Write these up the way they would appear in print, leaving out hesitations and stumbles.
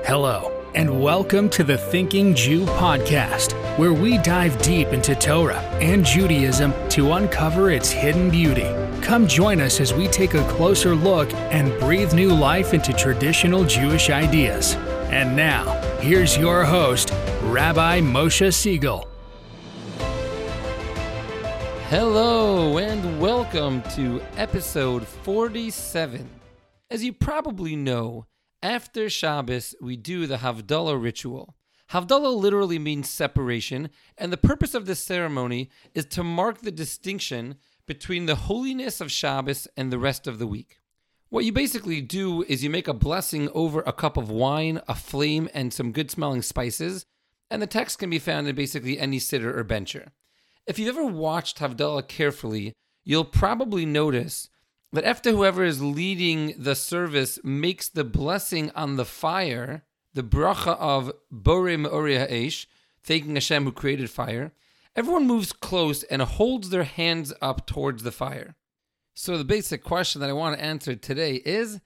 Hello, and welcome to the Thinking Jew podcast, where we dive deep into Torah and Judaism to uncover its hidden beauty. Come join us as we take a closer look and breathe new life into traditional Jewish ideas. And now, here's your host, Rabbi Moshe Siegel. Hello, and welcome to episode 47. As you probably know, after Shabbos, we do the Havdalah ritual. Havdalah literally means separation, and the purpose of this ceremony is to mark the distinction between the holiness of Shabbos and the rest of the week. What you basically do is you make a blessing over a cup of wine, a flame, and some good-smelling spices, and the text can be found in basically any siddur or bencher. If you've ever watched Havdalah carefully, you'll probably notice that after whoever is leading the service makes the blessing on the fire, the bracha of Borei Me'orei Ha'esh, thanking Hashem who created fire, everyone moves close and holds their hands up towards the fire. So the basic question that I want to answer today is,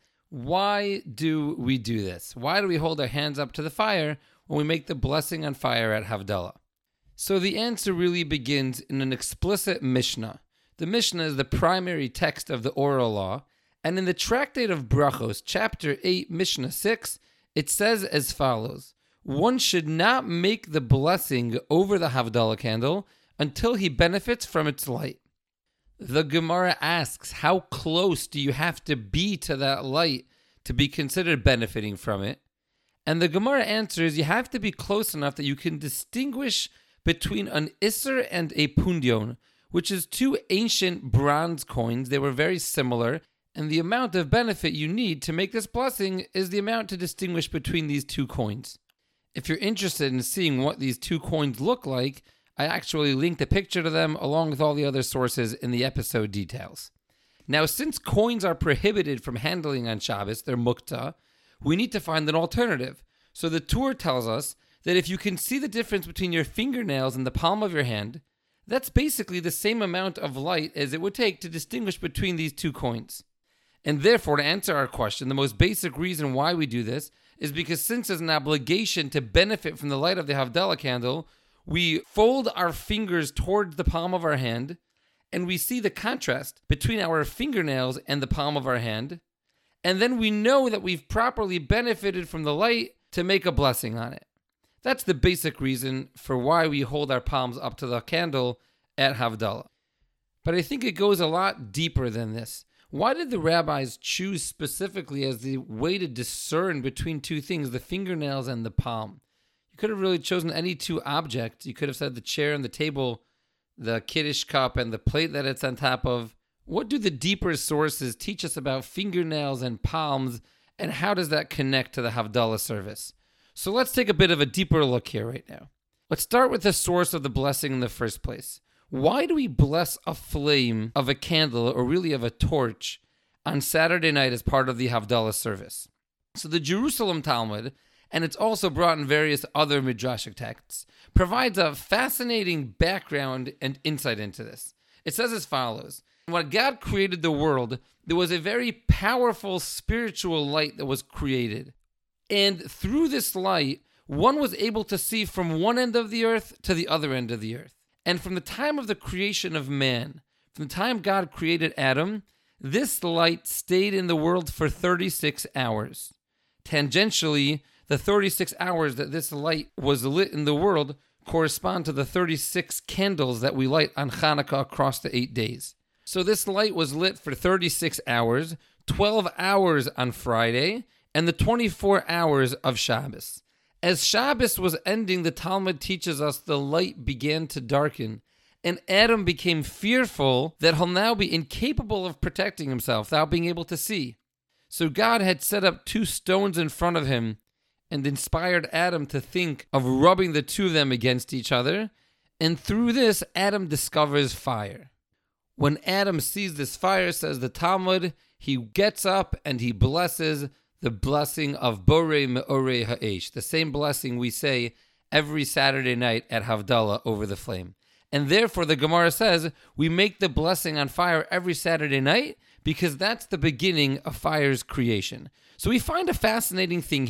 why do we do this? Why do we hold our hands up to the fire when we make the blessing on fire at Havdalah? So the answer really begins in an explicit Mishnah. The Mishnah is the primary text of the oral law, and in the Tractate of Brachos, chapter 8, Mishnah 6, it says as follows: one should not make the blessing over the Havdalah candle until he benefits from its light. The Gemara asks, how close do you have to be to that light to be considered benefiting from it? And the Gemara answers, you have to be close enough that you can distinguish between an Isser and a Pundion, which is two ancient bronze coins. They were very similar, and the amount of benefit you need to make this blessing is the amount to distinguish between these two coins. If you're interested in seeing what these two coins look like, I actually linked a picture to them along with all the other sources in the episode details. Now, since coins are prohibited from handling on Shabbos, they're mukta, we need to find an alternative. So the Torah tells us that if you can see the difference between your fingernails and the palm of your hand, that's basically the same amount of light as it would take to distinguish between these two coins. And therefore, to answer our question, the most basic reason why we do this is because since there's an obligation to benefit from the light of the Havdalah candle, we fold our fingers towards the palm of our hand, and we see the contrast between our fingernails and the palm of our hand, and then we know that we've properly benefited from the light to make a blessing on it. That's the basic reason for why we hold our palms up to the candle at Havdalah. But I think it goes a lot deeper than this. Why did the rabbis choose specifically as the way to discern between two things, the fingernails and the palm? You could have really chosen any two objects. You could have said the chair and the table, the Kiddush cup and the plate that it's on top of. What do the deeper sources teach us about fingernails and palms, and how does that connect to the Havdalah service? So let's take a bit of a deeper look here right now. Let's start with the source of the blessing in the first place. Why do we bless a flame of a candle, or really of a torch, on Saturday night as part of the Havdalah service? So the Jerusalem Talmud, and it's also brought in various other midrashic texts, provides a fascinating background and insight into this. It says as follows: when God created the world, there was a very powerful spiritual light that was created. And through this light, one was able to see from one end of the earth to the other end of the earth. And from the time of the creation of man, from the time God created Adam, this light stayed in the world for 36 hours. Tangentially, the 36 hours that this light was lit in the world correspond to the 36 candles that we light on Hanukkah across the 8 days. So this light was lit for 36 hours, 12 hours on Friday, and the 24 hours of Shabbos. As Shabbos was ending, the Talmud teaches us the light began to darken, and Adam became fearful that he'll now be incapable of protecting himself without being able to see. So God had set up two stones in front of him and inspired Adam to think of rubbing the two of them against each other, and through this, Adam discovers fire. When Adam sees this fire, says the Talmud, he gets up and he blesses the blessing of Borei Me'orei Ha'esh, the same blessing we say every Saturday night at Havdalah over the flame. And therefore, the Gemara says, we make the blessing on fire every Saturday night because that's the beginning of fire's creation. So we find a fascinating thing here.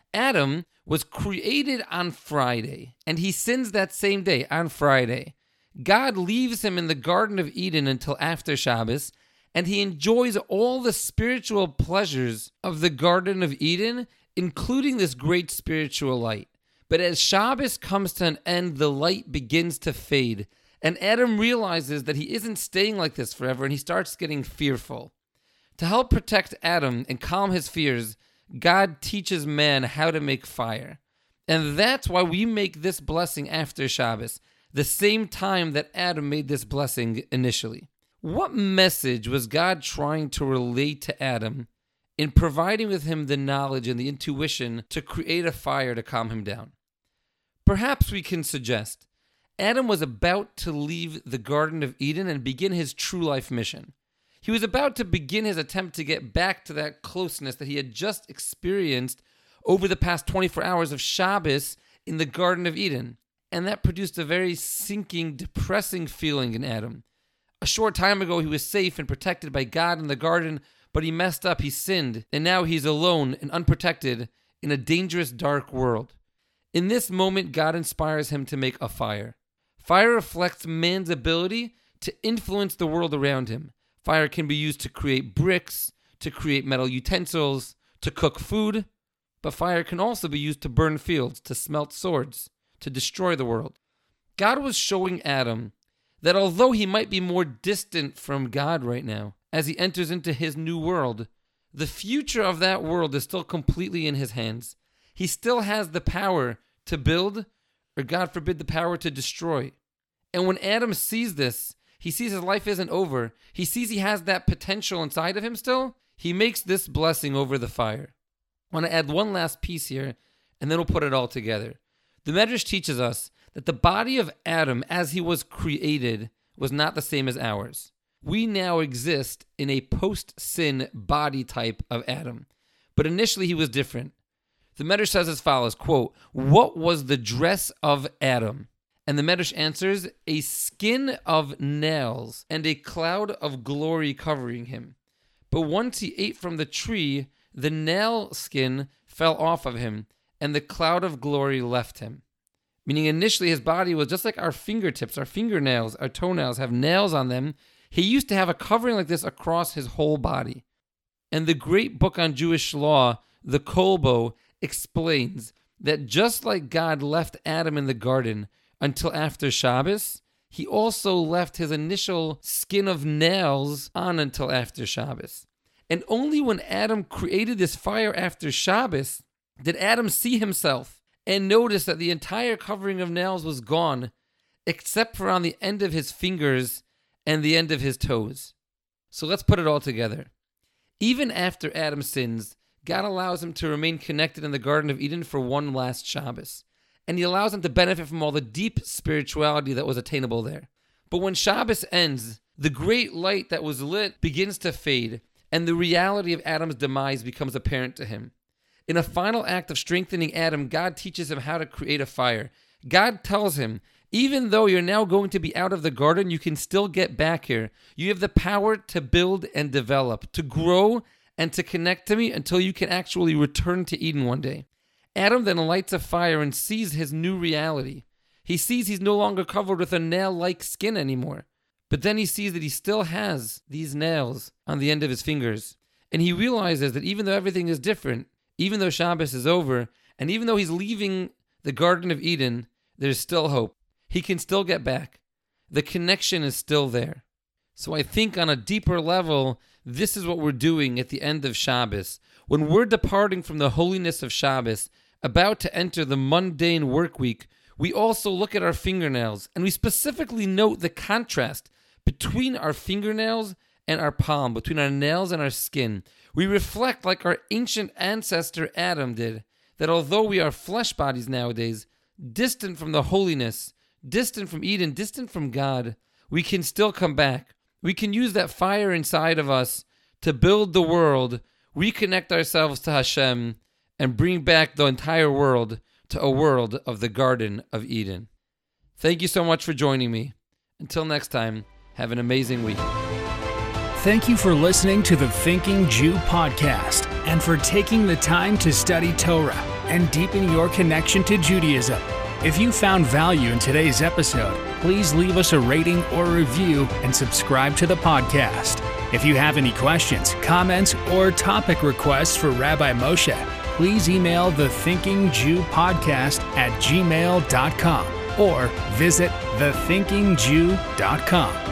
Adam was created on Friday, and he sins that same day, on Friday. God leaves him in the Garden of Eden until after Shabbos, and he enjoys all the spiritual pleasures of the Garden of Eden, including this great spiritual light. But as Shabbos comes to an end, the light begins to fade, and Adam realizes that he isn't staying like this forever, and he starts getting fearful. To help protect Adam and calm his fears, God teaches man how to make fire. And that's why we make this blessing after Shabbos, the same time that Adam made this blessing initially. What message was God trying to relate to Adam in providing with him the knowledge and the intuition to create a fire to calm him down? Perhaps we can suggest Adam was about to leave the Garden of Eden and begin his true life mission. He was about to begin his attempt to get back to that closeness that he had just experienced over the past 24 hours of Shabbos in the Garden of Eden. And that produced a very sinking, depressing feeling in Adam. A short time ago, he was safe and protected by God in the garden, but he messed up, he sinned, and now he's alone and unprotected in a dangerous, dark world. In this moment, God inspires him to make a fire. Fire reflects man's ability to influence the world around him. Fire can be used to create bricks, to create metal utensils, to cook food, but fire can also be used to burn fields, to smelt swords, to destroy the world. God was showing Adam that although he might be more distant from God right now, as he enters into his new world, the future of that world is still completely in his hands. He still has the power to build, or God forbid, the power to destroy. And when Adam sees this, he sees his life isn't over. He sees he has that potential inside of him still. He makes this blessing over the fire. I want to add one last piece here, and then we'll put it all together. The Medrash teaches us that the body of Adam, as he was created, was not the same as ours. We now exist in a post-sin body type of Adam. But initially he was different. The Medrash says as follows, quote, "What was the dress of Adam?" And the Medrash answers, "A skin of nails and a cloud of glory covering him. But once he ate from the tree, the nail skin fell off of him, and the cloud of glory left him." Meaning initially his body was just like our fingertips, our fingernails, our toenails have nails on them. He used to have a covering like this across his whole body. And the great book on Jewish law, the Kolbo, explains that just like God left Adam in the garden until after Shabbos, he also left his initial skin of nails on until after Shabbos. And only when Adam created this fire after Shabbos did Adam see himself and notice that the entire covering of nails was gone, except for on the end of his fingers and the end of his toes. So let's put it all together. Even after Adam sins, God allows him to remain connected in the Garden of Eden for one last Shabbos. And he allows him to benefit from all the deep spirituality that was attainable there. But when Shabbos ends, the great light that was lit begins to fade, and the reality of Adam's demise becomes apparent to him. In a final act of strengthening Adam, God teaches him how to create a fire. God tells him, even though you're now going to be out of the garden, you can still get back here. You have the power to build and develop, to grow and to connect to me until you can actually return to Eden one day. Adam then lights a fire and sees his new reality. He sees he's no longer covered with a nail-like skin anymore. But then he sees that he still has these nails on the end of his fingers. And he realizes that even though everything is different, even though Shabbos is over, and even though he's leaving the Garden of Eden, there's still hope. He can still get back. The connection is still there. So I think on a deeper level, this is what we're doing at the end of Shabbos. When we're departing from the holiness of Shabbos, about to enter the mundane work week, we also look at our fingernails, and we specifically note the contrast between our fingernails and our palm, between our nails and our skin. We reflect like our ancient ancestor Adam did, that although we are flesh bodies nowadays, distant from the holiness, distant from Eden, distant from God, we can still come back. We can use that fire inside of us to build the world, reconnect ourselves to Hashem, and bring back the entire world to a world of the Garden of Eden. Thank you so much for joining me. Until next time, have an amazing week. Thank you for listening to the Thinking Jew podcast and for taking the time to study Torah. and deepen your connection to Judaism. If you found value in today's episode, please leave us a rating or review and subscribe to the podcast. If you have any questions, comments, or topic requests for Rabbi Moshe, please email thethinkingjewpodcast@gmail.com or visit thethinkingjew.com.